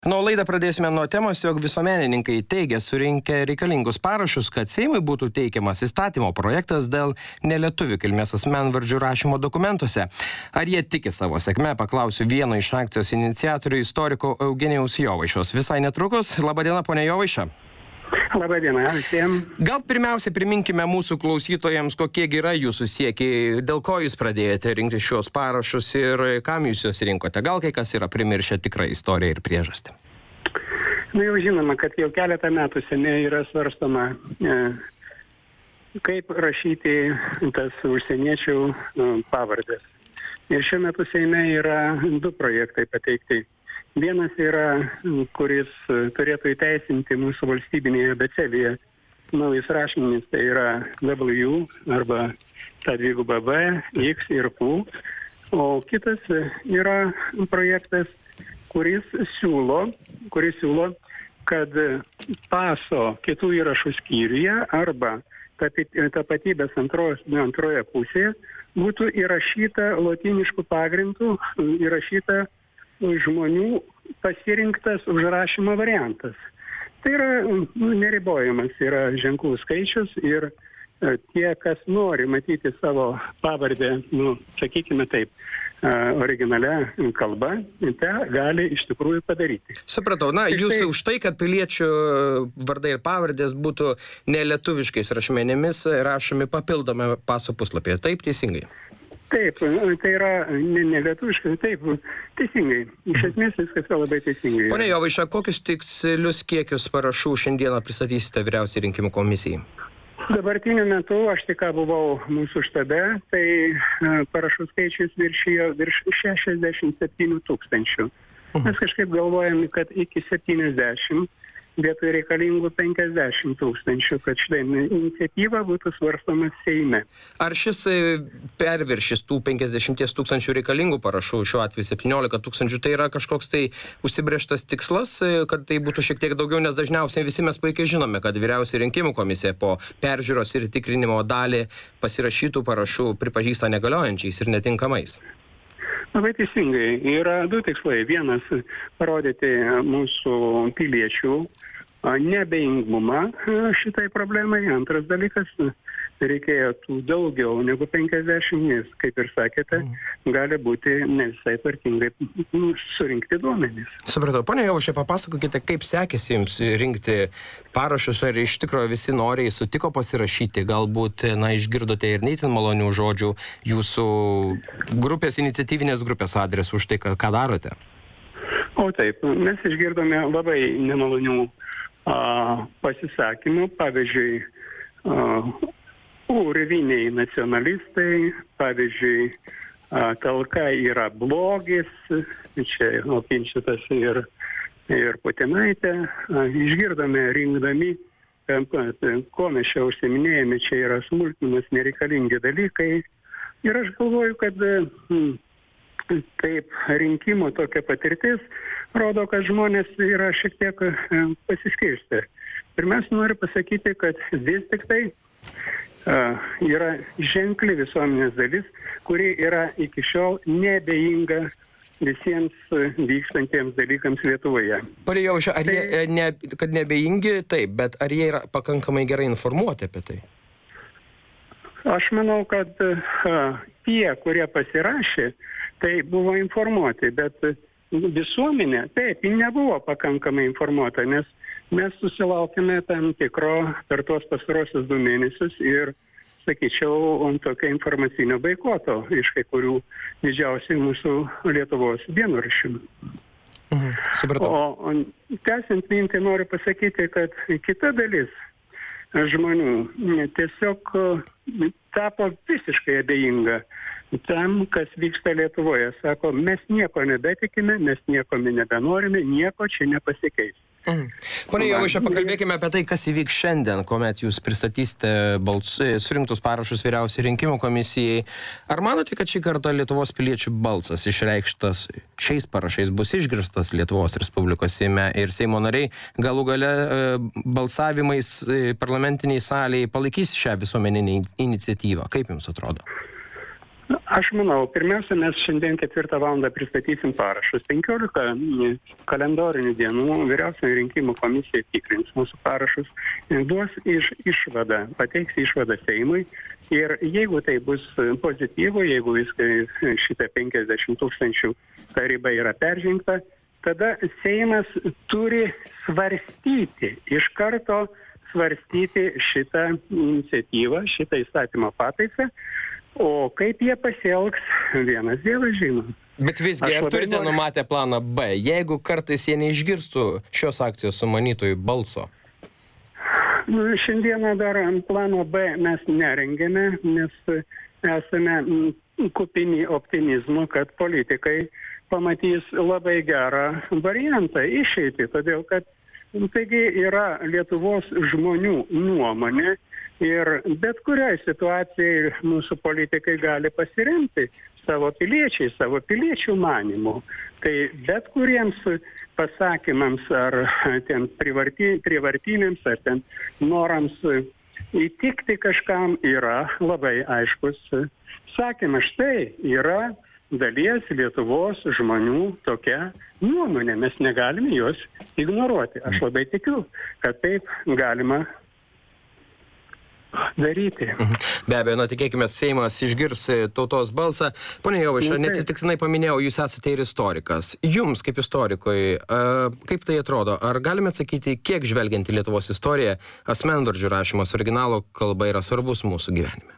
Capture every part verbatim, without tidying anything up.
Na, o laidą pradėsime nuo temos, jog visuomenininkai teigia surinkę reikalingus parašus, kad Seimui būtų teikiamas įstatymo projektas dėl nelietuvių kilmės asmenvardžių rašymo dokumentuose. Ar jie tiki savo sėkme, paklausiu vieno iš akcijos iniciatorių, istoriko Eugenijaus Jovaišos. Visai netrukus. Labadiena, ponia Jovaiša. Labadiena visiems. Gal pirmiausia priminkime mūsų klausytojams, kokie yra jūsų siekiai, dėl ko jūs pradėjote rinkti šios parašus ir kam jūs juos rinkote. Gal kai kas yra primiršę tikrą istoriją ir priežastį. Na jau žinoma, kad jau keletą metų seniai yra svarstoma, e, kaip rašyti tas užsieniečių e, pavardės. Ir šiuo metu Seime yra du projektai pateikti. Vienas yra, kuris turėtų įteisinti mūsų valstybinėje abėcėlėje naujus rašmenis, tai yra W arba ta dviguba B, X ir Q. O kitas yra projektas, kuris siūlo, kuris siūlo, kad paso kitų įrašų skyriuje arba tapatybės antroje, antroje pusėje būtų įrašyta lotyniškų pagrindų, įrašyta žmonių pasirinktas užrašymo variantas. Tai yra nu, neribojamas yra ženklų skaičius ir e, tie, kas nori matyti savo pavardę, nu, sakykime taip, e, originalią kalbą, tą gali iš tikrųjų padaryti. Supratau, na, ir jūs tai... už tai, kad piliečių vardai ir pavardės būtų nelietuviškais rašmenimis rašomi papildome paso puslapyje. Taip, teisingai? Taip, tai yra ne, ne lietuviškai, taip, teisingai. Iš esmės viskas yra labai teisingai. Pone Jovaiša, kokius tikslius kiekius parašų šiandieną pristatysite Vyriausiai rinkimų komisijai? Dabartiniu metu aš tik ką buvau mūsų štabe, tai parašų skaičius viršijo virš šešiasdešimt septynių tūkstančių. Mes kažkaip galvojame, kad iki septyniasdešimt vietoj reikalingų penkiasdešimt tūkstančių, kad štai iniciatyva būtų svarstoma Seime. Ar šis perviršis tų penkiasdešimties tūkstančių reikalingų parašų, šiuo atveju septyniolika tūkstančių, tai yra kažkoks tai užsibrėžtas tikslas, kad tai būtų šiek tiek daugiau, nes dažniausiai visi mes puikiai žinome, kad Vyriausioji rinkimų komisija po peržiūros ir tikrinimo dalį pasirašytų parašų pripažįsta negaliojančiais ir netinkamais. Labai teisingai. Yra du tikslai. Vienas – parodyti mūsų piliečių neabejingumą šitai problemai. Antras dalykas – reikėjo tų daugiau negu penkiasdešimt, nes, kaip ir sakėte, gali būti ne visai tvarkingai surinkti duomenys. Supratau. Pone Jovaiša, papasakokite, kaip sekėsi jums rinkti parašus, ar iš tikrųjų visi noriai sutiko pasirašyti, galbūt, na, išgirdote ir neitin malonių žodžių jūsų grupės, iniciatyvinės grupės adresu už tai, ką darote? O taip, mes išgirdome labai nemalonių a, pasisakymų, pavyzdžiui, a, urviniai nacionalistai, pavyzdžiui, talka yra blogis, čia opinčitas ir, ir Putinaitė. Išgirdome rinkdami, ko mes čia užsiminėjame, čia yra smulkmenos nereikalingi dalykai. Ir aš galvoju, kad taip rinkimo tokia patirtis rodo, kad žmonės yra šiek tiek pasiskirstę. Pirmiausia, noriu pasakyti, kad vis tik tai Uh, yra ženkli visuomenės dalis, kuri yra iki šiol neabejinga visiems vykstantiems dalykams Lietuvoje. Pone Jovaiša, ar tai... jie, ne, kad neabejingi, taip, bet ar jie yra pakankamai gerai informuoti apie tai? Aš manau, kad uh, tie, kurie pasirašė, tai buvo informuoti, bet visuomenė, taip, ji nebuvo pakankamai informuota, nes mes susilaukime tam tikro per tuos pastarosius du mėnesius ir, sakyčiau, tokio informacinio boikoto iš kai kurių didžiausiai mūsų Lietuvos dienraščių. Mhm, supratau. O, o tęsiant mintį noriu pasakyti, kad kita dalis žmonių tiesiog tapo visiškai abejinga tam, kas vyksta Lietuvoje. Sako, mes nieko nebetikime, mes nieko nebenorime, nieko čia nepasikeis. Mhm. Pone Jovaiša, pakalbėkime apie tai, kas įvyks šiandien, kuomet jūs pristatysite balsus, surinktus parašus Vyriausiai rinkimų komisijai. Ar manote, kad šį kartą Lietuvos piliečių balsas išreikštas šiais parašais bus išgirstas Lietuvos Respublikos Seime ir Seimo nariai galų gale balsavimais parlamentiniai salėje palaikys šią visuomeninę iniciatyvą? Kaip jums atrodo? Aš manau, pirmiausia, mes šiandien ketvirtą valandą pristatysim parašus. penkiolika kalendorinių dienų vyriausioji rinkimų komisija tikrins mūsų parašus, duos iš, išvadą, pateiks išvadą Seimui. Ir jeigu tai bus pozityvu, jeigu viskai šitą penkiasdešimt tūkstančių ta riba yra peržengta, tada Seimas turi svarstyti, iš karto svarstyti šitą iniciatyvą, šitą įstatymo pataisą. O kaip jie pasielgs, vienas Dievas žino. Bet visgi, ar turite noriu... numatę planą B, jeigu kartais jie neišgirstų šios akcijos sumanytojų balso? Nu, šiandieną dar plano B mes nerengėme, nes esame kupini optimizmo, kad politikai pamatys labai gerą variantą išeiti, todėl kad taigi yra Lietuvos žmonių nuomonė. Ir bet kuriai situacijai mūsų politikai gali pasiremti savo piliečiai, savo piliečių manymų. Tai bet kuriems pasakymams ar ten privarti, privartiniams, ar ten norams įtikti kažkam yra labai aiškus sakymas. Štai yra dalies Lietuvos žmonių tokia nuomonė. Mes negalime jos ignoruoti. Aš labai tikiu, kad taip galima daryti. Be abejo, na, tikėkime, Seimas išgirs tautos balsą. Pone Jovaiša, neatsitiktinai paminėjau, jūs esate ir istorikas. Jums, kaip istorikui, kaip tai atrodo? Ar galime atsakyti, kiek žvelgiant į Lietuvos istoriją, asmenvardžių rašymas originalo kalba yra svarbus mūsų gyvenime?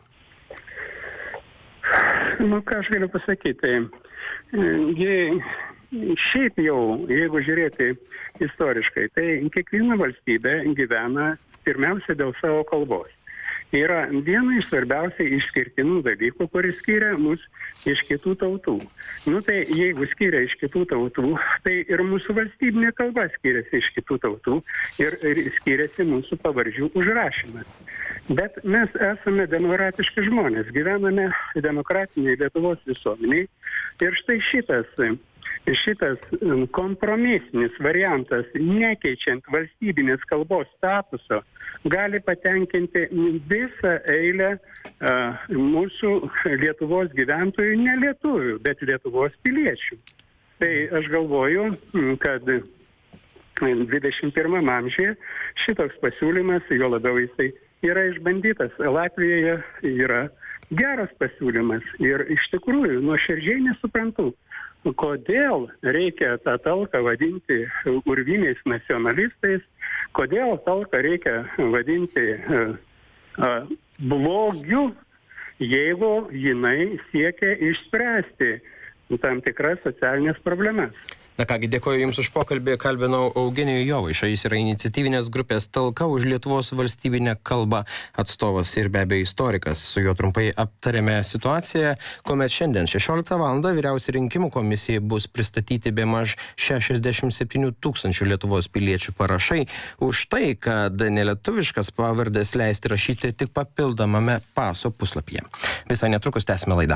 Nu, ką aš galiu pasakyti? Jei, šiaip jau, jeigu žiūrėti istoriškai, tai kiekviena valstybė gyvena pirmiausia dėl savo kalbos. Yra viena iš svarbiausiai išskirtinų dalykų, kuris skiria mus iš kitų tautų. Nu tai jeigu skiria iš kitų tautų, tai ir mūsų valstybinė kalba skiriasi iš kitų tautų ir, ir skiriasi mūsų pavardžių užrašymas. Bet mes esame demokratiški žmonės, gyvename demokratinėje Lietuvos visuomeniai ir štai šitas šitas kompromisinis variantas, nekeičiant valstybinės kalbos statuso, gali patenkinti visą eilę uh, mūsų Lietuvos gyventojų, ne lietuvių, bet Lietuvos piliečių. Tai aš galvoju, kad dvidešimt pirmam amžiuje šitoks pasiūlymas, jo labiau jisai yra išbandytas. Latvijoje yra geras pasiūlymas ir iš tikrųjų nuoširdžiai nesuprantu, kodėl reikia tą talką vadinti urviniais nacionalistais, kodėl talką reikia vadinti uh, uh, blogiu, jeigu jinai siekia išspręsti tam tikras socialinės problemas. Na kągi, dėkoju Jums už pokalbį, kalbinau Eugenijų Jovaišą, jis yra iniciatyvinės grupės Talka už Lietuvos valstybinę kalbą atstovas ir be abejo istorikas. Su juo trumpai aptarėme situaciją, kuomet šiandien šešioliktą valandą vyriausioji rinkimų komisijai bus pristatyti bemaž šešiasdešimt septynių tūkstančių Lietuvos piliečių parašai už tai, kad nelietuviškas pavardes leisti rašyti tik papildomame paso puslapyje. Visai netrukus tęsime laidą.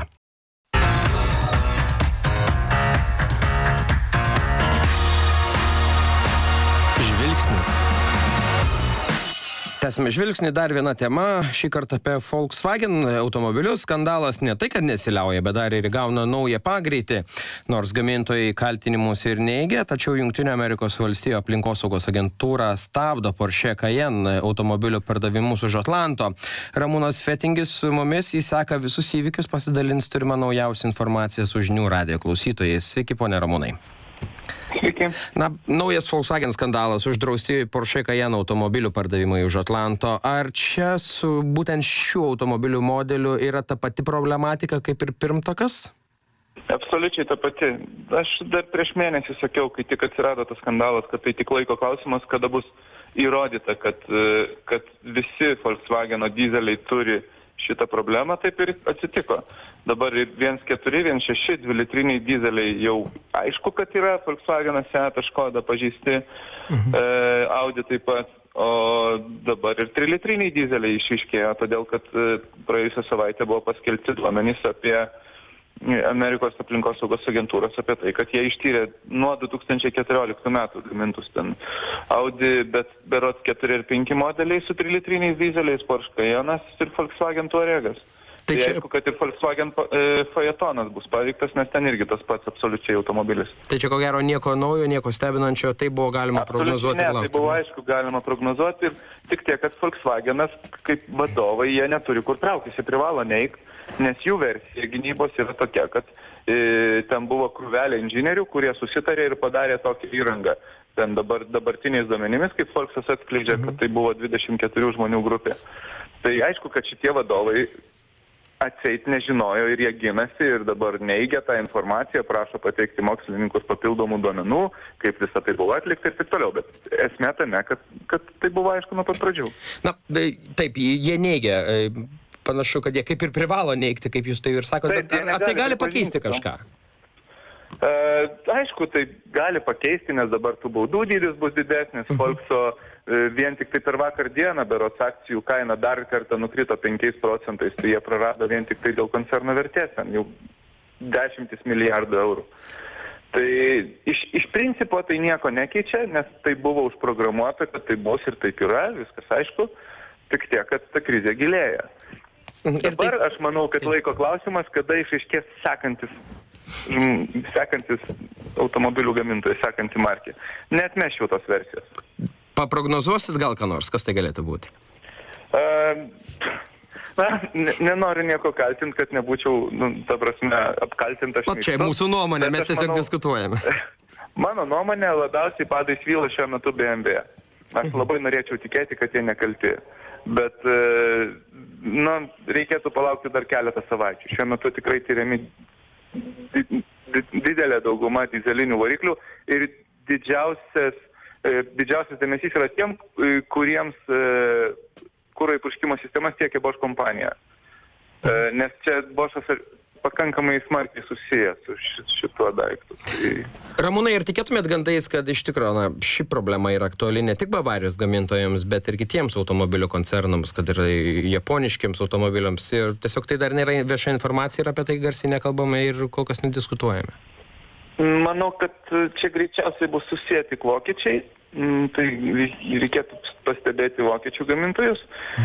Tęsime žvilgsnį, dar viena tema, šį kartą apie Volkswagen automobilius. Skandalas ne tai, kad nesiliauja, bet dar ir įgauna naują pagreitį, nors gamintojai kaltinimus ir neigia, tačiau Jungtinių Amerikos valstijų aplinkosaugos agentūra stabdo Porsche Cayenne automobilių pardavimus už Atlanto. Ramūnas Fetingis su mumis, jis seka visus įvykius, pasidalins turimą naujausią informaciją su žinių radijo klausytojais. Sveiki, pone Ramūnai. Sveiki. Na, naujas Volkswagen skandalas, uždrausti Porsche Cayenne automobilių pardavimai už Atlanto. Ar čia su būtent šių automobilių modeliu yra ta pati problematika kaip ir pirmtakas? Absoliučiai ta pati. Aš dar prieš mėnesį sakiau, kai tik atsirado tas skandalas, kad tai tik laiko klausimas, kada bus įrodyta, kad, kad visi Volkswageno dizeliai turi šitą problemą, taip ir atsitiko. Dabar ir vienas keturi, vienas šeši, dvilitriniai dizeliai jau aišku, kad yra Volkswagenas, Seat, Škoda pažeisti, mhm. e, Audi taip pat, o dabar ir trilitriniai dizeliai išiškėjo, todėl kad e, praėjusią savaitę buvo paskelbti duomenys apie Amerikos aplinkosaugos agentūros apie tai, kad jie ištyrė nuo du tūkstančiai keturioliktų metų gamintus ten Audi, bet berods keturi ir penki modeliai su trilitriniais dizeliais, Porsche Cayennas ir Volkswagen Touaregas. Tai čia... aišku, kad ir Volkswagen Phaetonas bus paveiktas, nes ten irgi tas pats absoliučiai automobilis. Tai čia ko gero nieko naujo, nieko stebinančio, tai buvo galima prognozuoti. Ne, tai buvo aišku, galima prognozuoti ir tik tiek, kad Volkswagenas kaip vadovai, jie neturi kur trauktis, jie privalo neik, nes jų versija gynybos yra tokia, kad e, ten buvo krūvelė inžinierių, kurie susitarė ir padarė tokią įrangą. Ten dabar, dabartiniais duomenimis, kaip Volksas atskleidžia, mhm. kad tai buvo dvidešimt keturių žmonių grupė. Tai aišku, kad šitie vadovai atseit nežinojo ir jie ginasi ir dabar neigia tą informaciją, prašo pateikti mokslininkus papildomų duomenų, kaip visą tai buvo atlikta ir taip toliau. Bet esmė tame, kad, kad tai buvo aišku nuo pat pradžių. Na, taip, jie neigia. Panašu, kad jie kaip ir privalo neigti, kaip jūs tai ir sakote. Ar, ar tai gali pakeisti kažką? E, aišku, tai gali pakeisti, nes dabar tų baudų dydis bus didesnis. Mhm. Volkso vien tik tai per vakar dieną berods akcijų kaina dar kartą nukrito penkiais procentais, tai jie prarado vien tik tai dėl koncerno vertės, jau dešimtis milijardų eurų. Tai iš, iš principo tai nieko nekeičia, nes tai buvo užprogramuota, kad tai bus ir taip yra, viskas aišku, tik tiek, kad ta krizė gilėja. Dabar taip, aš manau, kad laiko klausimas, kada išaiškės sekantis, sekantis automobilių gamintojai, sekanti markė. Neatmešiau tos versijos. Paprognozuosit gal ką nors, kas tai galėtų būti? Uh, na, nenoriu nieko kaltinti, kad nebūčiau, nu, ta prasme, apkaltintas. O čia mūsų nuomonė, mes tiesiog manau, diskutuojame. Mano nuomonė labiausiai padais vyla šiuo metu B M W. Aš labai norėčiau tikėti, kad jie nekalti. Bet, uh, nu, reikėtų palaukti dar keletą savaičių. Šiuo metu tikrai tyriami didelė dauguma dizelinių variklių ir didžiausias Didžiausias dėmesys yra tiem, kuriems kuro įpurškimo sistemas tiekia Bosch kompanija. Nes čia Boschas pakankamai smarkiai susijęs su šituo daiktu. Tai... Ramūnai, ir tikėtumėt gandais, kad iš tikrųjų na, ši problema yra aktuali ne tik Bavarijos gamintojams, bet ir kitiems automobilių koncernams, kad ir japoniškiams automobiliams. Ir tiesiog tai dar nėra vieša informacija ir apie tai garsiai nekalbame ir kol kas nediskutuojame. Manau, kad čia greičiausiai bus susiję tik vokiečiai, tai reikėtų pastebėti vokiečių gamintojus,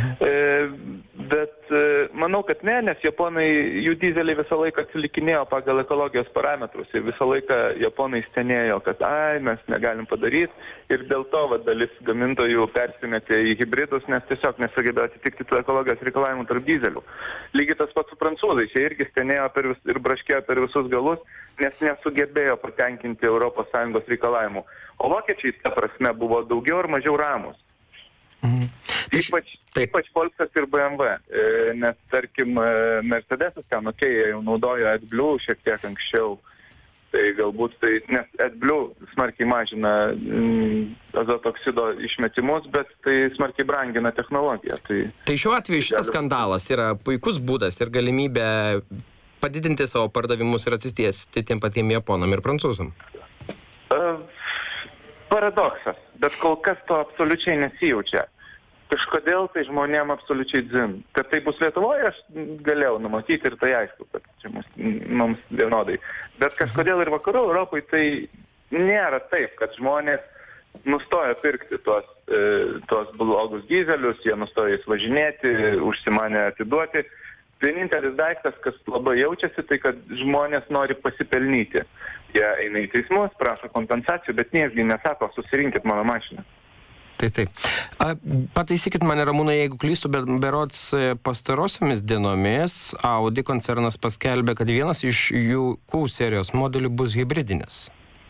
bet manau, kad ne, nes japonai, jų dizeliai visą laiką atsilikinėjo pagal ekologijos parametrus ir visą laiką japonai stenėjo, kad ai, mes negalim padaryti ir dėl to va, dalis gamintojų persimetė į hibridus, nes tiesiog nesugebėjo atitikti tų ekologijos reikalavimų tarp dizelių. Lygiai tas pats su prancūzais, jie irgi stenėjo per vis, ir braškėjo per visus galus, nes nesugebėjo patenkinti Europos Sąjungos reikalavimų. O vokiečiai, ta prasme, buvo daugiau ar mažiau ramus. Mhm. Ypač, ypač Volksas ir B M W, nes, tarkim, Mercedesas ten, okei, okay, jau naudojo AdBlue šiek tiek anksčiau, tai galbūt tai, nes AdBlue smarkiai mažina mm, azoto oksido išmetimus, bet tai smarkiai brangina technologiją. Tai, tai šiuo atveju šitas skandalas yra puikus būdas ir galimybė padidinti savo pardavimus ir atsistiesti tiem patiem japonam ir prancūzam. Uh, paradoksas, bet kol kas to absoliučiai nesijaučia. Kažkodėl tai žmonėm absoliučiai dzin. Kad tai bus Lietuvoje, aš galėjau numatyti ir tai aišku, kad čia mums, mums vienodai. Bet kažkodėl ir vakarų Europai tai nėra taip, kad žmonės nustoja pirkti tuos, e, tuos blogus dizelius, jie nustoja jais važinėti, užsimanė atiduoti. Vienintelis daiktas, kas labai jaučiasi, tai kad žmonės nori pasipelnyti. Jie eina į teismus, prašo kompensacijų, bet niesgi nesako, susirinkit mano mašiną. Tai taip. A, pataisykit mane, Ramūnai, jeigu klystu, bet berods pastarosiomis dienomis Audi koncernas paskelbė, kad vienas iš jų Q serijos modelių bus hybridinis.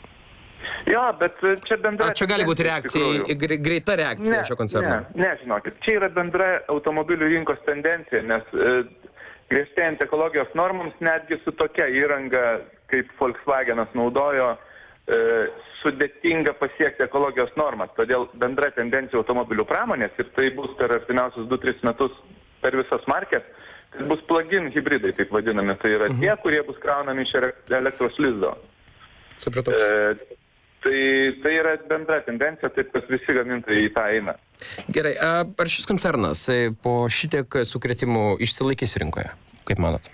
Jo, bet čia bendra... Ar čia gali būti reakcija, greita reakcija ne, šio koncerno? Ne, ne, žinokit, čia yra bendra automobilių rinkos tendencija, nes e, griežtėjant ekologijos normams, netgi su tokia įranga, kaip Volkswagenas naudojo, e, sudėtinga pasiekti ekologijos normas. Todėl bendra tendencija automobilių pramonės, ir tai bus per artimiausius du tris metus per visas markės, tai bus plug-in hybridai, taip vadinami. Tai yra mhm. tie, kurie bus kraunami iš elektros lizdo. Supratau. E, tai, tai yra bendra tendencija, taip kad visi gamintojai į tą eina. Gerai, ar šis koncernas po šitiek sukrėtimų išsilaikys rinkoje? Kaip manot?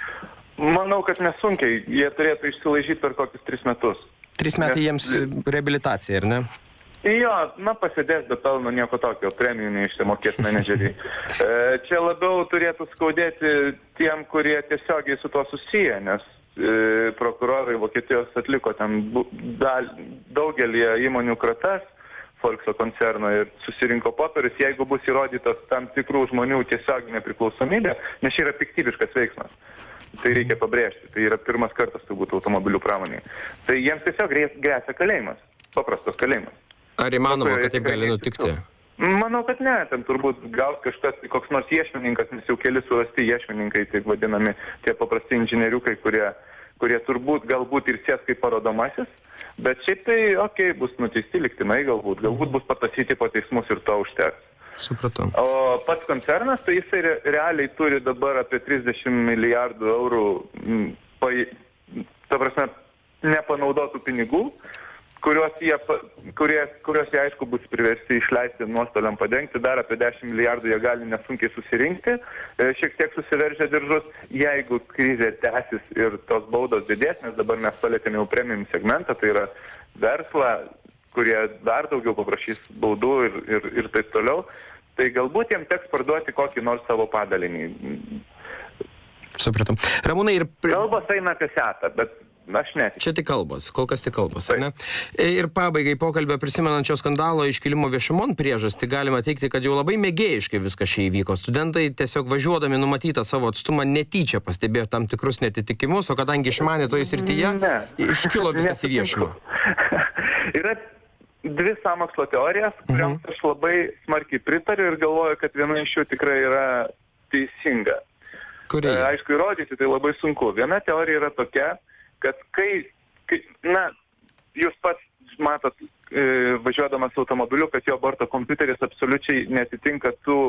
Manau, kad nesunkiai. Jie turėtų išsilaižyti per kokius tris metus. Tris metai jiems reabilitacija, ar ne? Jo, na pasidės be pelno nieko tokio, premijų neišsimokės menedžeriai. E, čia labiau turėtų skaudėti tiem, kurie tiesiogiai su tuo susiję, nes e, prokurorai Vokietijos atliko ten dal, daugelį įmonių kratas Volkso koncerno ir susirinko popierius, jeigu bus įrodytas tam tikrų žmonių tiesioginė priklausomybė, nes čia yra piktybiškas veiksmas. Tai reikia pabrėžti, tai yra pirmas kartas turbūt automobilių pramonėje. Tai jiems tiesiog gresia kalėjimas, paprastas kalėjimas. Ar įmanoma, kad taip gali nutikti? Manau, kad ne, ten turbūt gal kažkas, koks nors iešmininkas, nes jau keli surasti iešmininkai, taip vadinami tie paprasti inžinieriukai, kurie, kurie turbūt galbūt ir sės kaip parodomasis, bet šiaip tai, okei, okay, bus nuteisti lygtinai galbūt, galbūt bus patasyti po teismus ir to užteks. Supratau. O pats koncernas, tai jisai re, realiai turi dabar apie trisdešimt milijardų eurų, m, pa, ta prasme, nepanaudotų pinigų, kuriuos jie, kurie, kuriuos jie aišku bus priversti išleisti nuostoliam padengti, dar apie dešimt milijardų jie gali nesunkiai susirinkti, šiek tiek susiveržę diržus, jeigu krizė tęsis ir tos baudos didės, nes dabar mes palėtėme jau premium segmentą, tai yra verslą, kurie dar daugiau paprašys baudų ir, ir, ir taip toliau, tai galbūt jiems teks parduoti kokį nors savo padalinį. Supratom. Ramūnai ir... Kalbos eina apie setą, bet aš netikiu. Čia tik kalbos, kol kas tik kalbos, ar ne? Ir pabaigai pokalbio prisimenančio skandalo iškilimo viešumon priežastį galima teikti, kad jau labai mėgėjiškai viskas čia įvyko. Studentai tiesiog važiuodami numatytą savo atstumą netyčia pastebėjo tam tikrus netitikimus, o kadangi išmanė toje srityje, iškilo viskas į viešumą. Yra dvi sąmokslo teorijas, kuriams uh-huh. aš labai smarkiai pritariu ir galvoju, kad viena iš jų tikrai yra teisinga. Kuri? Aišku, įrodyti tai labai sunku. Viena teorija yra tokia, kad kai, kai na, jūs pats matot e, važiuodamas automobiliu, kad jo borto kompiuteris absoliučiai netitinka tų,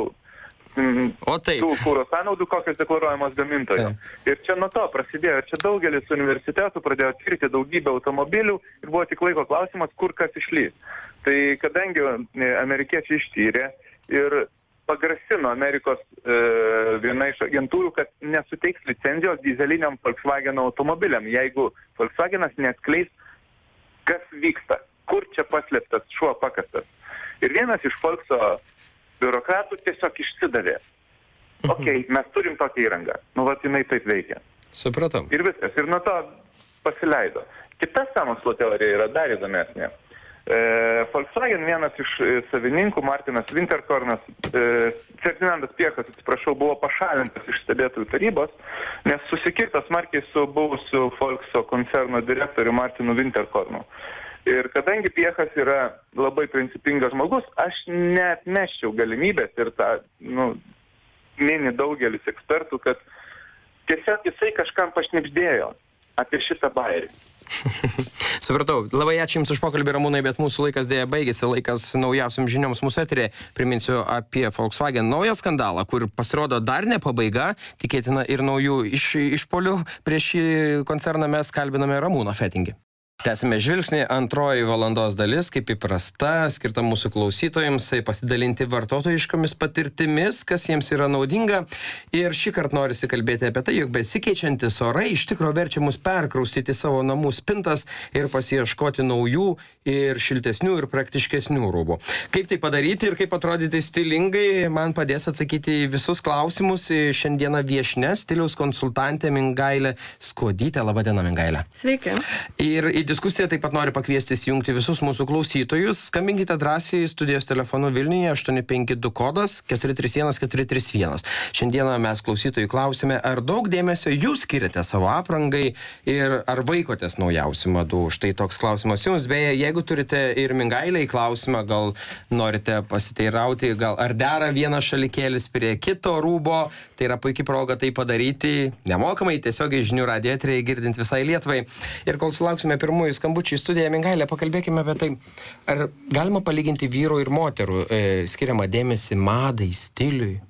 m, tų kūro sąnaudų, kokios deklaruojamos gamintojo. Taip. Ir čia nuo to prasidėjo. Ir čia daugelis universitetų pradėjo tirti daugybę automobilių ir buvo tik laiko klausimas, kur kas išlys. Tai kadangi amerikiečiai ištyrė ir pagrasino Amerikos e, viena iš agentūrų, kad nesuteiks licenzijos dyzeliniam Volkswagen automobiliam, jeigu Volkswagenas neatskleis, kas vyksta, kur čia paslėptas šuo pakastas. Ir vienas iš Volkso biurokratų tiesiog išsidavė. Okei, okay, mes turim tokią įrangą. Nu, vat jinai taip veikia. Supratom. Ir viskas. Ir nuo to pasileido. Kita sąmokslo teorija yra dar įdomesnė. E, Volkswagen vienas iš savininkų, Martinas Winterkornas, e, Ferdinandas Piechas, atsiprašau, buvo pašalintas iš stebėtojų tarybos, nes susikirto smarkiai su buvusiu Volkso koncerno direktoriu Martinu Winterkornu. Ir kadangi Piechas yra labai principingas žmogus, aš neatmesčiau galimybės ir tą, nu, mini daugelis ekspertų, kad tiesiog jisai kažkam pašnibždėjo apie šitą bairį. Supratau. Labai ačiū Jums už pokalbį, Ramūnai, bet mūsų laikas dėja baigėsi, laikas naujausiam žinioms mūsų eterė. Priminsiu apie Volkswagen naują skandalą, kur pasirodo dar ne pabaiga, tikėtina ir naujų iš, išpolių prieš šį koncerną mes kalbiname Ramūną Fetingį. Tęsime žvilgsnį, antroji valandos dalis, kaip įprasta, skirta mūsų klausytojams, pasidalinti vartotojiškomis patirtimis, kas jiems yra naudinga. Ir šį kartą norisi kalbėti apie tai, jog besikeičiantis orai iš tikro verčia mus perkraustyti savo namų spintas ir pasiieškoti naujų ir šiltesnių ir praktiškesnių rūbų. Kaip tai padaryti ir kaip atrodyti stilingai, man padės atsakyti visus klausimus šiandieną viešnia, stiliaus konsultantė Mingailė Skuodytė. Labadiena, Mingailė. Sveiki. Ir į diskusiją taip pat noriu pakviesti įjungti visus mūsų klausytojus. Skambinkite drąsiai studijos telefonu Vilniuje aštuoni penki du kodas keturi trys vienas keturi trys vienas. Šiandieną mes klausytojų klausime, ar daug dėmesio jūs skiriate savo aprangai ir ar vaikotės naujausių madų. Štai toks klausimas jums. Beje, jeigu turite ir Mingailei klausimą, gal norite pasiteirauti, gal ar dera vienas šalikėlis prie kito rūbo, tai yra puikiai proga tai padaryti nemokamai, tiesiogiai žinių radijo eteryje girdint visai Lietuvai. Ir kol sulauksime pirmųjų skambučių į studiją, Mingailė, pakalbėkime apie tai, ar galima palyginti vyrų ir moterų e, skiriamą dėmesį madai, stiliui?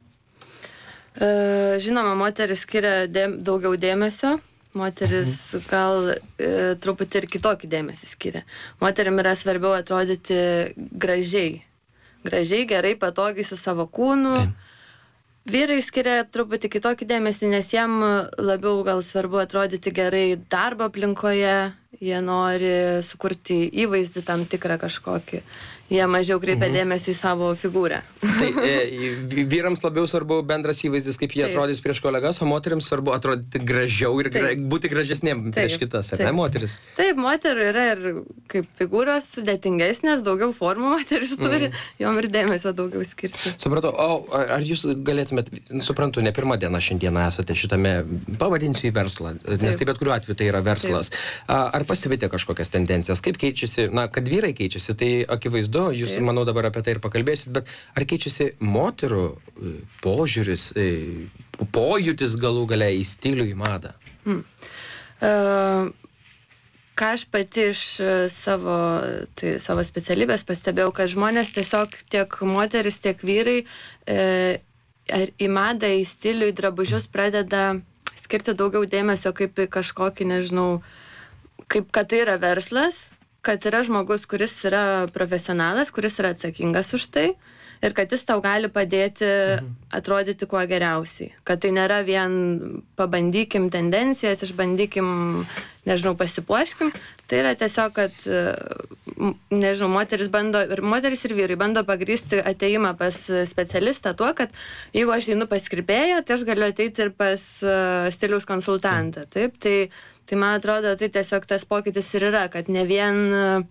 E, žinoma, moteris skiria dėm, daugiau dėmesio. Moteris gal e, truputį ir kitokį dėmesį skiria. Moterim yra svarbiau atrodyti gražiai. Gražiai, gerai, patogiai su savo kūnu. Taip. Vyrai skiria truputį kitokį dėmesį, nes jam labiau gal svarbu atrodyti gerai darbo aplinkoje, jie nori sukurti įvaizdį tam tikrą kažkokį. Jie mažiau kreipia mhm. dėmesį į savo figūrą. Tai e, vyrams labiau svarbu bendras įvaizdis, kaip jie taip. Atrodys prieš kolegas, o moteriams svarbu atrodyti gražiau ir gra, būti gražesnėm prieš kitas, ar ne, moteris? Taip, moterų yra ir kaip figūros sudėtingesnės, daugiau formų moteris turi, mhm. jom ir dėmesio daugiau skirti. Supratau, o ar jūs galėtumėt, suprantu, ne pirmą dieną šiandieną esate šitame, pavadinsiu į verslą, taip. Nes tai bet kuriuo atveju tai yra verslas. Taip. Ar pastebite kažkokias tendencijas, kaip keičiasi, na, kad vyrai keičiasi, tai akivaizdu, jūs, taip. Manau, dabar apie tai ir pakalbėsit, bet ar keičiasi moterų požiūris, pojūtis galų gale į stilių, į madą? Hmm. Uh, ką aš pati iš savo, tai, savo specialybės pastebėjau, kad žmonės tiesiog tiek moteris, tiek vyrai e, į madą, į stilių, į drabužius pradeda skirti daugiau dėmesio kaip į kažkokį, nežinau, kaip kad tai yra verslas, kad yra žmogus, kuris yra profesionalas, kuris yra atsakingas už tai ir kad jis tau gali padėti atrodyti kuo geriausiai. Kad tai nėra vien pabandykim tendencijas, išbandykim, nežinau, pasipuoškim. Tai yra tiesiog, kad, nežinau, moteris bando, ir moteris ir vyrai bando pagrįsti ateimą pas specialistą tuo, kad jeigu aš einu pas kirpėją, tai aš galiu ateiti ir pas stiliaus konsultantą. Taip, tai Tai man atrodo, tai tiesiog tas pokytis ir yra, kad ne vien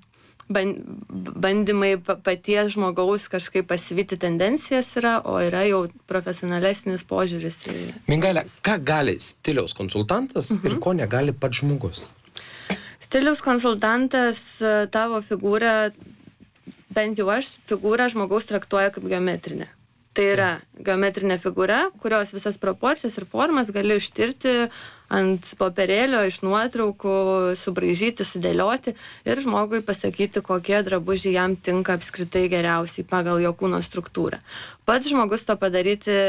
bandymai paties žmogaus kažkaip pasivyti tendencijas yra, o yra jau profesionalesnis požiūris. Mingaile, ką gali stiliaus konsultantas mhm. ir ko negali pats žmogus? Stiliaus konsultantas tavo figūrą, bent jau aš, figūrą žmogaus traktuoja kaip geometrinę. Tai yra geometrinė figūra, kurios visas proporcijas ir formas gali ištirti ant popierėlio, iš nuotraukų, subraižyti, sudėlioti ir žmogui pasakyti, kokie drabužiai jam tinka apskritai geriausiai pagal jo kūno struktūrą. Pats žmogus to padaryti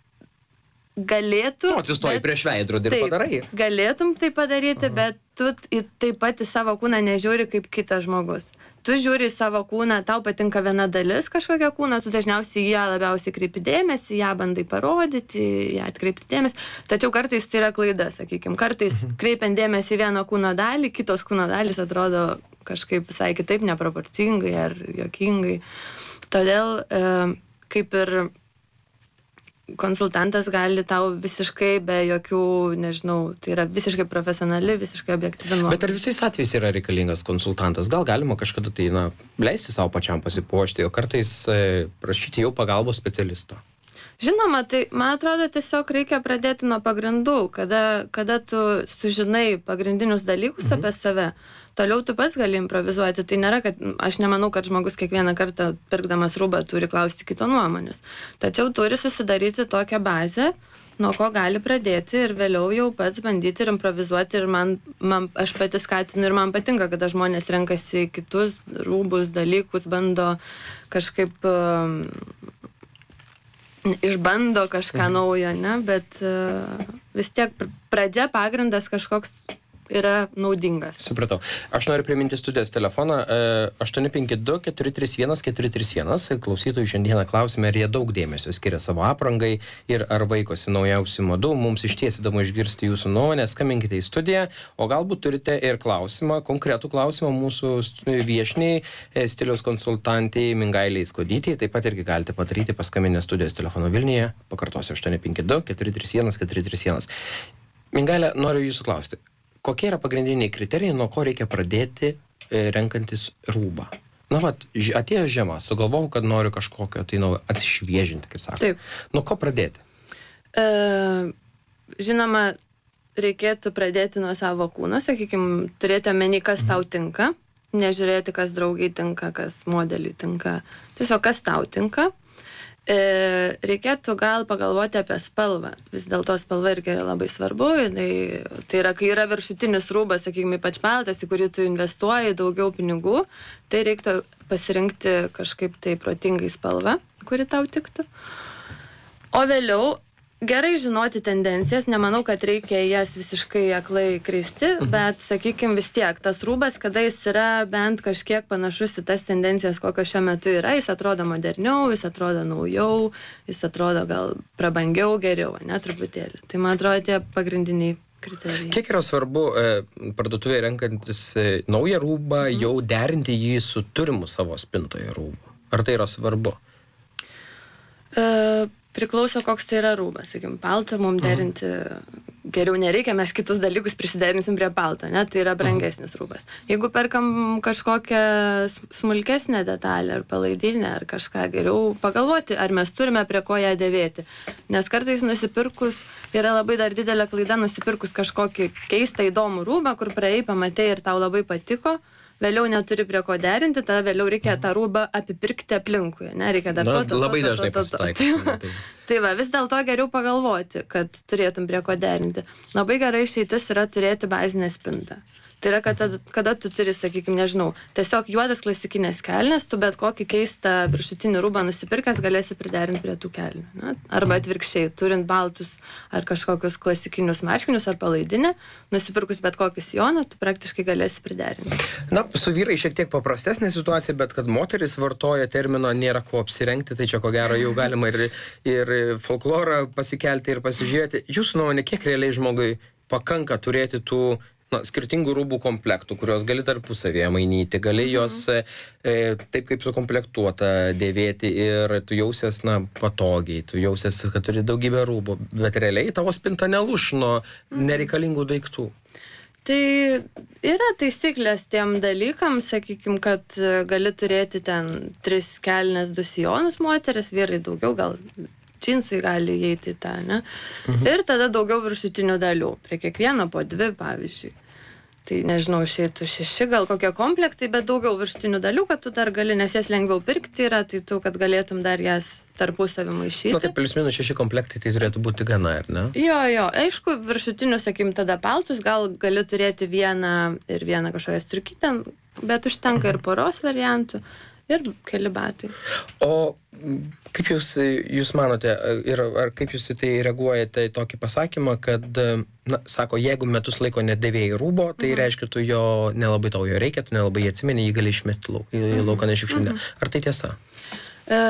galėtų... Tu atsistoji prieš veidrodį ir taip, padarai. Galėtum tai padaryti, aha. Bet tu taip pat į savo kūną nežiūri kaip kitas žmogus. Tu žiūri į savo kūną, tau patinka viena dalis kažkokia kūno, tu dažniausiai ją labiausiai kreipi dėmesį, ją bandai parodyti, ją atkreipti dėmesį. Tačiau kartais tai yra klaida, sakykime. Kartais kreipiant dėmesį į vieną kūno dalį, kitos kūno dalys atrodo kažkaip visai kitaip, neproporcingai ar juokingai. Todėl e, kaip ir konsultantas gali tau visiškai be jokių, nežinau, tai yra visiškai profesionali, visiškai objektyvi nuomonė. Bet ar visais atvejais yra reikalingas konsultantas? Gal galima kažkada tai, na, leisti savo pačiam pasipuošti, o kartais e, prašyti jau pagalbos specialisto? Žinoma, tai man atrodo tiesiog reikia pradėti nuo pagrindų, kada, kada tu sužinai pagrindinius dalykus mhm. apie save. Toliau tu pats gali improvizuoti. Tai nėra, kad aš nemanau, kad žmogus kiekvieną kartą pirkdamas rūbą turi klausti kito nuomonės. Tačiau turi susidaryti tokią bazę, nuo ko gali pradėti ir vėliau jau pats bandyti ir improvizuoti. Ir man, man, aš pati skatinu ir man patinka, kada žmonės renkasi kitus rūbus, dalykus, bando kažkaip um, išbando kažką mhm. naujo, ne? Bet uh, vis tiek pradžia, pagrindas kažkoks yra naudingas. Supratau. Aš noriu priminti studijos telefoną aštuoni penki du keturi trys vienas keturi trys vienas. Klausytojų šiandieną klausime, ar jie daug dėmesio skiria savo aprangai ir ar vaikosi naujausių madų. Mums išties įdomu išgirsti jūsų nuomonę. Skambinkite į studiją, o galbūt turite ir klausimą, konkretų klausimą mūsų viešniai, stiliaus konsultantai Mingailei Skuodytei. Taip pat irgi galite padaryti paskambinę studijos telefono Vilniuje. Pakartosiu aštuoni penki du keturi trys vienas keturi trys vienas. Mingaile, noriu jūsų klausti. Kokie yra pagrindiniai kriterijai, nuo ko reikia pradėti e, renkantis rūbą? Na, vat, atėjo žiema, sugalvojau, kad noriu kažkokio, tai nu, atsišviežinti, kaip sako. Taip. Nuo ko pradėti? E, žinoma, reikėtų pradėti nuo savo kūno, sakykime, turėti omeny, kas tau tinka, nežiūrėti, kas draugiai tinka, kas modeliui tinka, tiesiog kas tau tinka. E, reikėtų gal pagalvoti apie spalvą. Vis dėlto spalva irgi labai svarbu. Tai, tai yra, kai yra viršutinis rūbas, sakykime, ypač paltas, į kurį tu investuoji daugiau pinigų, tai reiktų pasirinkti kažkaip tai protingai spalvą, kuri tau tiktų. O vėliau gerai žinoti tendencijas, nemanau, kad reikia jas visiškai aklai kristi, bet, sakykime, vis tiek, tas rūbas, kada jis yra bent kažkiek panašus į tas tendencijas, kokio šiuo metu yra, jis atrodo moderniau, jis atrodo naujau, jis atrodo gal prabangiau, geriau, ne, truputėlį. Tai man atrodo tie pagrindiniai kriterijai. Kiek yra svarbu e, parduotuvėje renkantis e, naują rūbą, mhm. jau derinti jį su turimu savo spintoje rūbu? Ar tai yra svarbu? E, priklauso, koks tai yra rūbas. Sakim, palto mums derinti mhm. geriau nereikia, mes kitus dalykus prisiderinsim prie palto, ne? Tai yra brangesnis rūbas. Jeigu perkam kažkokią smulkesnę detalę ar palaidinę ar kažką, geriau pagalvoti, ar mes turime prie ko ją dėvėti. Nes kartais nusipirkus, yra labai dar didelė klaida nusipirkus kažkokį keistą įdomų rūbą, kur praėjai, pamatei ir tau labai patiko, vėliau neturi prie ko derinti, tada vėliau reikia tą rūbą apipirkti aplinkui, ne, reikia dar to, to, to, labai to, dažnai to, to, to. pasitaiko. Tai va, vis dėlto geriau pagalvoti, kad turėtum prie ko derinti. Labai gerai išeitis yra turėti bazinę spintą. Tai yra, kada, kada tu turi, sakykime, nežinau, tiesiog juodas klasikinės kelnes, tu bet kokį keistą viršutinį rūbą nusipirkęs galėsi priderinti prie tų kelnių. Ne? Arba atvirkščiai, turint baltus ar kažkokius klasikinius marškinius ar palaidinę, nusipirkus bet kokį sijoną, tu praktiškai galėsi priderinti. Na, su vyrai šiek tiek paprastesnė situacija, bet kad moteris vartoja terminą nėra ko apsirengti, tai čia ko gero jau galima ir, ir folklorą pasikelti ir pasižiūrėti. Jūsų nuomonė, kiek realiai žmogui pakanka turėti tų na, skirtingų rūbų komplektų, kurios gali tarpusavėje mainyti, gali jos e, taip kaip sukomplektuota dėvėti ir tu jausies, na, patogiai, tu jausies, kad turi daugybę rūbų, bet realiai tavo spinta nelūš nuo nereikalingų daiktų. Tai yra taisyklės tiem dalykam, sakykim, kad gali turėti ten tris kelnes, du sijonus moteris, vyrai daugiau, gal džinsai gali įeiti į tą, ne? Mhm. Ir tada daugiau viršutinių dalių, prie kiekvieno po dvi, pavyzdžiui. Tai nežinau, išeitų šeši, gal kokie komplektai, bet daugiau viršutinių dalių, kad tu dar gali, nes jas lengviau pirkti yra, tai tu, kad galėtum dar jas tarpusavį maišyti. Na, tai plius minus šeši komplektai, tai turėtų būti gana, ar ne? Jo, jo, aišku, viršutinių, sakykim, tada paltus, gal gali turėti vieną ir vieną kažkokią striukytę, bet užtenka ir poros variantų. Ir keli batai. O kaip jūs, jūs manote, ir ar kaip jūs į tai reaguojate į tokį pasakymą, kad, na, sako, jeigu metus laiko nedėvėjai rūbo, tai mhm. reiškia, tu jo nelabai tau jo reikia, tu nelabai jį atsimeni, jį gali išmesti lauk, į mhm. lauką nešiukšlinę. Mhm. Ar tai tiesa? E,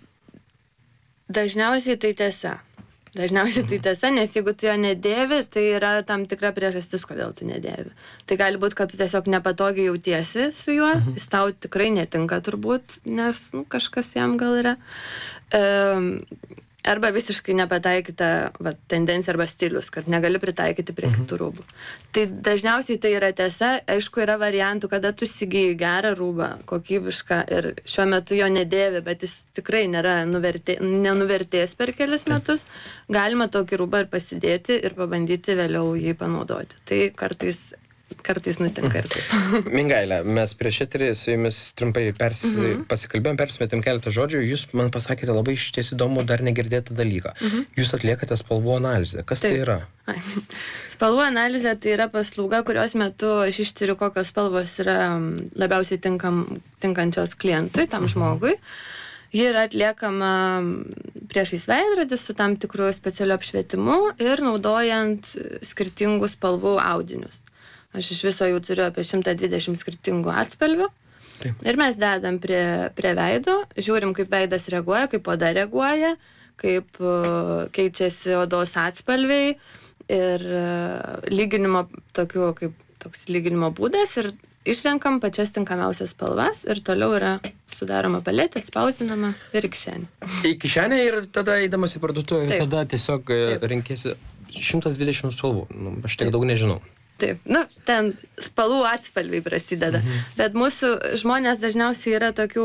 dažniausiai tai tiesa. Dažniausiai tai tiesa, nes jeigu tu jo nedėvi, tai yra tam tikra priežastis, kodėl tu nedėvi. Tai gali būti, kad tu tiesiog nepatogiai jautiesi su juo, mhm. jis tau tikrai netinka turbūt, nes nu, kažkas jam gal yra. Um, arba visiškai nepataikyta va, tendencija arba stilius, kad negali pritaikyti prie mhm. kitų rūbų. Tai dažniausiai tai yra tiesa, aišku, yra variantų, kada tu įsigyji gerą rūbą, kokybišką ir šiuo metu jo nedėvi, bet jis tikrai nėra nuvertė, nenuvertės per kelis metus, galima tokį rūbą ir pasidėti ir pabandyti vėliau jį panaudoti. Tai kartais Kartais nutinka ir taip. Mingailė, mes prieš eterį su jumis trumpai pers, mhm. pasikalbėjom, persimetėm keletą žodžių, jūs man pasakėte labai išties įdomų, dar negirdėtą dalyką. Mhm. Jūs atliekate spalvų analizę. Kas taip. Tai yra? Ai. Spalvų analizė tai yra paslauga, kurios metu aš ištiriu, kokios spalvos yra labiausiai tinkam, tinkančios klientui, tam mhm. žmogui. Ji yra atliekama priešais veidrodį su tam tikru specialiu apšvietimu ir naudojant skirtingų spalvų audinius. Aš iš viso jau turiu apie šimtą dvidešimt skirtingų atspalvių. Taip. Ir mes dedam prie, prie veido, žiūrim, kaip veidas reaguoja, kaip oda reaguoja, kaip uh, keičiasi odos atspalviai ir uh, lyginimo, tokiu, kaip toks lyginimo būdas ir išrenkam pačias tinkamiausias spalvas ir toliau yra sudaroma paletė, atspausdinama ir į kišenę. Į kišenę ir tada eidamas į parduotuvę visada tiesiog Taip. Renkėsi šimtas dvidešimt spalvų. Nu, aš tiek daug nežinau. Taip, nu, ten spalvų atspalviai prasideda, mhm. bet mūsų žmonės dažniausiai yra tokių,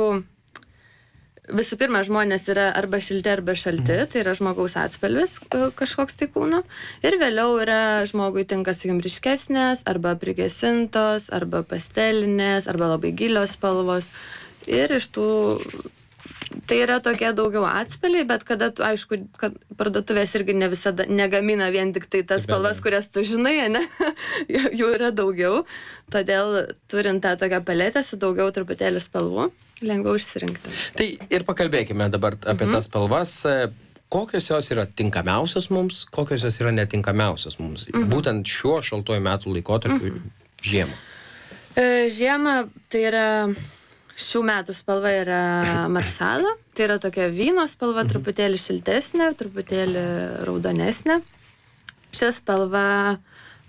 visų pirma, žmonės yra arba šilti, arba šalti, mhm. tai yra žmogaus atspalvis kažkoks tai kūno, ir vėliau yra žmogui tinka, sakykim, ryškesnės, arba prigesintos, arba pastelinės, arba labai gilios spalvos, ir iš tų... Tai yra tokie daugiau atspalviai, bet kada tu, aišku, kad parduotuvės irgi ne visada negamina vien tik tai tas spalvas, kurias tu žinai, ne? Jų yra daugiau. Todėl turint tą tokią paletę su daugiau truputėlį spalvų, lengviau išsirinkti. Tai ir pakalbėkime dabar apie mhm. tas spalvas. Kokios jos yra tinkamiausios mums, kokios jos yra netinkamiausios mums? Mhm. Būtent šiuo šaltuoju metų laikotarpiu mhm. žiemą. Žiemą tai yra... Šių metų spalva yra marsala, tai yra tokia vyno spalva, truputėlį šiltesnė, truputėlį raudonesnė. Šią spalvą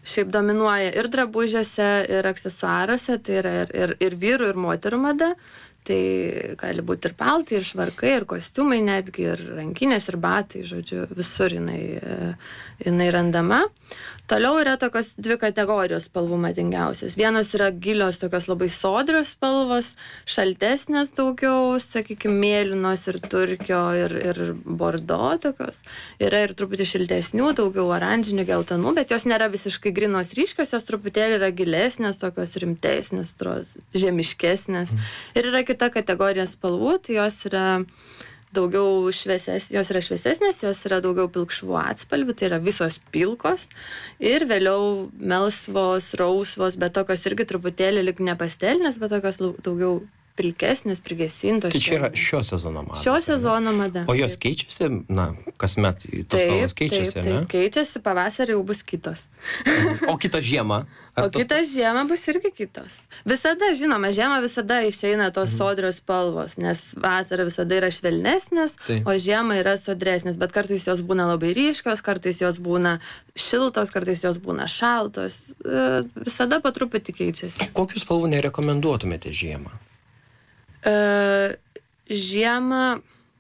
šiaip dominuoja ir drabužiuose, ir aksesuaruose, tai yra ir, ir, ir vyrų, ir moterų mada. Tai gali būti ir paltai, ir švarkai, ir kostiumai netgi, ir rankinės, ir batai, žodžiu, visur jinai, jinai randama. Toliau yra tokios dvi kategorijos spalvų madingiausios. Vienos yra gilios, tokios labai sodrios spalvos, šaltesnės daugiau, sakykime, mėlynos ir turkio, ir, ir bordo tokios. Yra ir truputį šiltesnių, daugiau oranžinių, geltonų, bet jos nėra visiškai grinos ryškios, jos truputėlį yra gilesnės, tokios rimtesnės, tros, žemiškesnės. Ir yra kita kategorija spalvų, tai jos yra daugiau šviesesnės, jos yra šviesesnės, jos yra daugiau pilkšvų atspalvių, tai yra visos pilkos ir vėliau melsvos, rausvos, bet tokios irgi truputėlį lyg ne pastelinės, bet tokios daugiau pilkesnės, prigesintos. Tai čia yra šio sezono mada. Šio sezono mada. O jos keičiasi, na, kasmet tos spalvos keičiasi, taip, ne? Taip, keičiasi, pavasarį jau bus kitos. O kitą žiemą? O tos... kitą žiemą bus irgi kitos. Visada, žinoma, žiemą visada išeina tos mhm. sodrios spalvos, nes vasara visada yra švelnesnės, taip. O žiemą yra sodresnės, bet kartais jos būna labai ryškios, kartais jos būna šiltos, kartais jos būna šaltos. Visada po truputį keičiasi. Kokių spalvų nerekomenduotumėte žiemą? Uh, žiemą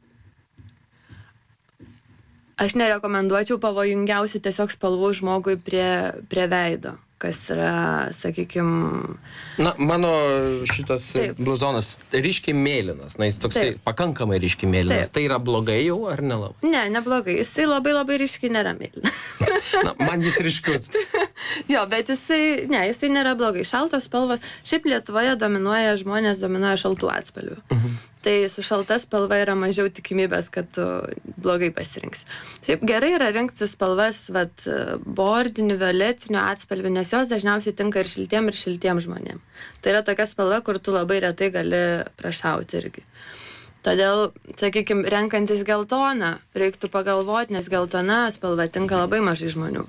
aš nerekomenduočiau pavojingiausių tiesiog spalvų žmogui prie, prie veido, kas yra, sakykime... Na, mano šitas taip. Bluzonas ryškiai mėlynas, na, jis toksai taip. Pakankamai ryškiai mėlynas. Taip. Tai yra blogai jau, ar nelabai? Ne, neblogai, jisai labai labai ryškiai nėra mėlynas. Na, man jis ryškus. Jo, bet jisai, ne, jisai nėra blogai. Šaltos spalvos, šiaip Lietuvoje dominuoja, žmonės dominuoja šaltų atspalvių. Mhm. Tai su šalta spalva yra mažiau tikimybės, kad tu blogai pasirinksi. Šiaip gerai yra rinkti spalvas, vat, bordinių, violetinių atspalvių, nes jos dažniausiai tinka ir šiltiem, ir šiltiem žmonėm. Tai yra tokia spalva, kur tu labai retai gali prašauti irgi. Todėl, sakykime, renkantis geltoną, reiktų pagalvoti, nes geltona spalva tinka labai mažai žmonių.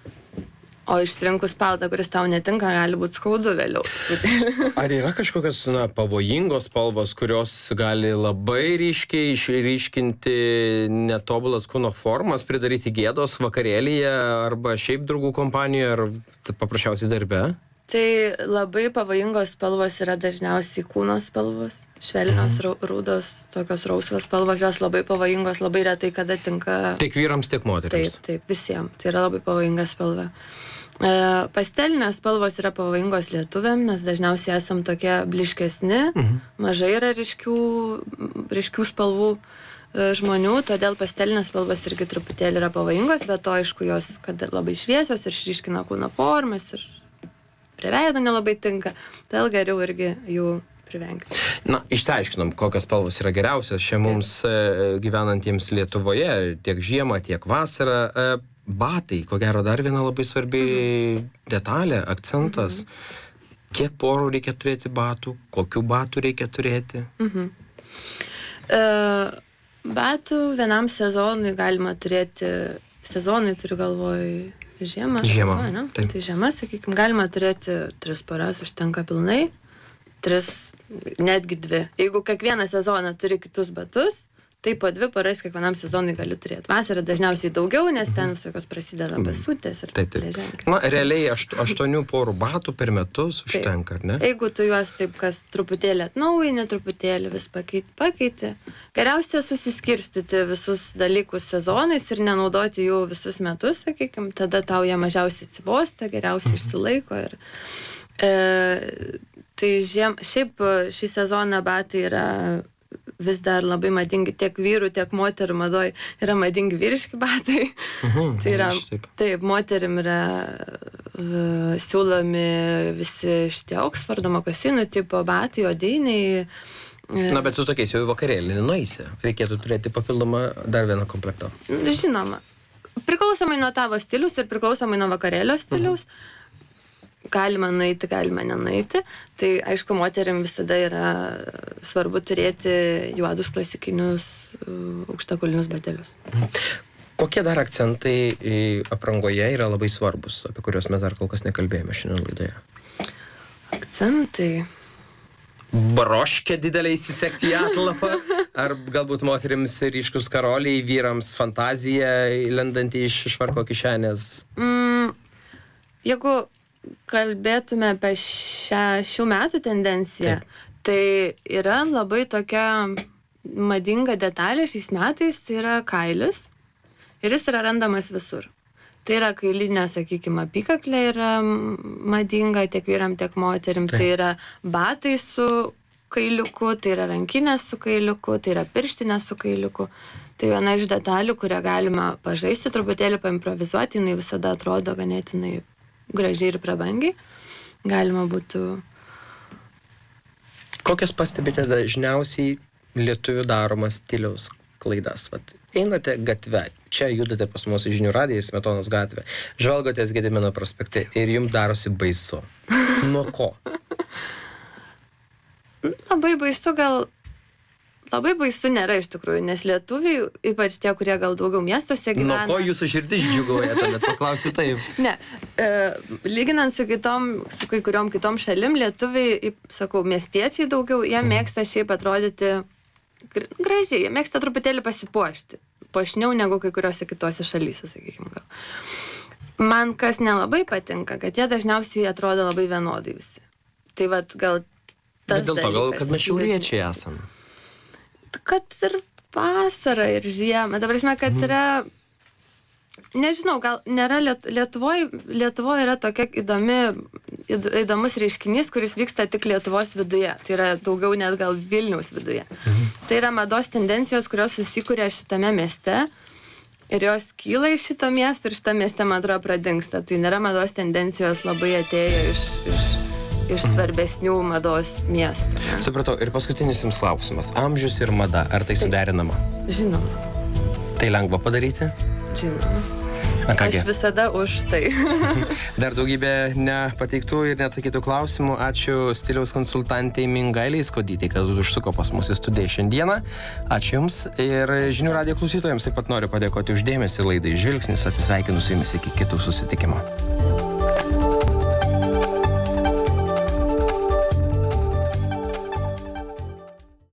O išsirinkus paltą, kuris tau netinka, gali būti skaudu vėliau. Ar yra kažkokios, na, pavojingos spalvos, kurios gali labai ryškiai išryškinti netobulas kūno formas, pridaryti gėdos vakarėlyje arba šiaip draugų kompanijoje ar paprasčiausiai darbe? Tai labai pavojingos spalvos yra dažniausiai kūno spalvos, švelnios, mhm. rūdos, tokios rausvos spalvos, jos labai pavojingos, labai retai kada tinka... Tiek vyrams, tiek moteriams. Taip, taip, visiems. Tai yra labai pavojinga spalva. E, pastelinės spalvos yra pavojingos lietuviam, mes dažniausiai esam tokie bliškesni, mhm. mažai yra ryškių, ryškių spalvų e, žmonių, todėl pastelinės spalvos irgi truputėlį yra pavojingos, bet to, aišku, jos kad labai šviesios ir išryškina kūno formas ir prie veido nelabai tinka, todėl geriau irgi jų privengti. Na, išsiaiškinom, kokios spalvos yra geriausios čia mums e, gyvenantiems Lietuvoje, tiek žiemą, tiek vasarą. E, batai, ko gero, dar viena labai svarbi mhm. detalė, akcentas. Mhm. Kiek porų reikia turėti batų, kokių batų reikia turėti? Mhm. E, batų vienam sezonui galima turėti, sezonui turiu galvoj žiemą. Žiemą, to, taip. Tai žiemą, sakykime, galima turėti tris poras, užtenka pilnai. Tris, netgi dvi. Jeigu kiekvieną sezoną turi kitus batus, tai po dvi poras kiekvienam sezonui gali turėti. Vasarą dažniausiai daugiau, nes ten visokios prasideda basutės ir taip, taip. Na, realiai aštu, aštuonių porų batų per metus užtenka, ar ne? Jeigu tu juos taip, kas truputėlį atnaujini, truputėlį vis pakeiti, pakeiti. Geriausia susiskirstyti visus dalykus sezonais ir nenaudoti jų visus metus, sakykime, tada tau jie mažiausiai atsibosta, geriausiai išsilaiko. Ir, e, tai žiem, šiaip šį sezoną batai yra vis dar labai madingi, tiek vyrų, tiek moterų madoj yra madingi vyriški batai. Mhm, tai yra, taip. taip, moterim yra uh, siūlomi visi šitie Oksfordo mokasinų tipo batai, odiniai. Na, bet su tokiais jau į vakarėlį nenueisi. Reikėtų turėti papildomą dar vieną komplektą. Žinoma. Priklausomai nuo tavo stilius ir priklausomai nuo vakarėlio stiliaus. Mhm. Galima nueiti, galima nenueiti. Tai, aišku, moterim visada yra svarbu turėti juodus klasikinius uh, aukštakulnius batelius. Kokie dar akcentai aprangoje yra labai svarbus, apie kuriuos mes dar kol kas nekalbėjome šiandien laidoje? Akcentai... Broškė didelė įsisekti į atlapą, ar galbūt moterims ryškus karoliai, vyrams fantazija lendanti iš švarko kišenės? Mm. Jeigu kalbėtume apie šią, šių metų tendenciją, Taip. tai yra labai tokia madinga detalė šiais metais, tai yra kailis ir jis yra randamas visur. Tai yra kailinė, sakykime, apykaklė yra madinga tiek vyram, tiek moterim, Taip. tai yra batai su kailiuku, tai yra rankinės su kailiuku, tai yra pirštinės su kailiuku. Tai viena iš detalių, kurią galima pažaisti, truputėlį paimprovizuoti, jinai visada atrodo ganėtinai gražiai ir prabangiai. Galima būtų... Kokias pastebite dažniausiai lietuvių daromas stiliaus klaidas? Vat, einate gatve, čia judate pas mūsų Žinių radiją, Smetonos gatvę, žvalgotės Gedimino prospekte ir jums darosi baisu. Nuo ko? Labai baisu gal... Labai baisu nėra iš tikrųjų, nes lietuviai, ypač tie, kurie gal daugiau miestuose gyvena... Nuo ko jūsų širdis džiugoja, tada paklausiu taip? Ne, e, lyginant su, kitom, su kai kuriom kitom šalim, lietuviai, sakau, miestiečiai daugiau, jie mėgsta šiaip atrodyti gražiai, jie mėgsta truputėlį pasipuošti, puošniau negu kai kuriuose kitose šalyse, sakykime gal. Man kas nelabai patinka, kad jie dažniausiai atrodo labai vienodai visi. Tai vat gal tas Bet dėl to gal, kad mes šiauriečiai esam. Kad ir vasara, ir žiema. Ta prasme, kad yra... Nežinau, gal nėra Liet, Lietuvoje, Lietuvoje yra tokia įdomi, įdomus reiškinys, kuris vyksta tik Lietuvos viduje. Tai yra daugiau net gal Vilniaus viduje. Mhm. Tai yra mados tendencijos, kurios susikūrė šitame mieste ir jos kyla iš šito miesto ir šitą miestą, man atrodo, pradingsta. Tai nėra mados tendencijos labai atėjo iš, iš, iš svarbesnių mados miestų. Ne? Supratau. Ir paskutinis jums klausimas. Amžius ir mada. Ar tai, tai suderinama? Žinoma. Tai lengva padaryti? Žinoma. Na, kągi. Aš visada už tai. Dar daugybė nepateiktų ir neatsakytų klausimų. Ačiū stiliaus konsultantei Mingailei Skodytei, kad užsuko pas mus į studiją šiandieną. Ačiū Jums. Ir Žinių radijo klausytojams taip pat noriu padėkoti už dėmesį laidai Žvilgsnis. Atsisveikinu su Jumis iki kitų susitikimų.